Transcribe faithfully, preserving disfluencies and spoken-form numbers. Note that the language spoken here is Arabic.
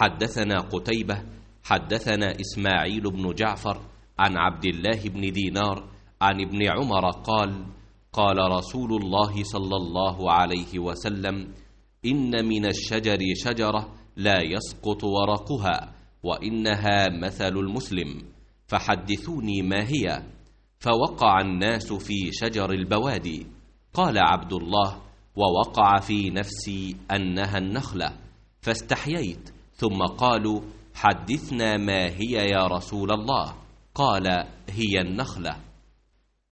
حدثنا قتيبة حدثنا إسماعيل بن جعفر عن عبد الله بن دينار عن ابن عمر قال قال رسول الله صلى الله عليه وسلم إن من الشجر شجرة لا يسقط ورقها وإنها مثل المسلم، فحدثوني ما هي. فوقع الناس في شجر البوادي. قال عبد الله: ووقع في نفسي أنها النخلة، فاستحييت، ثم قالوا: حدثنا ما هي يا رسول الله؟ قال: هي النخلة.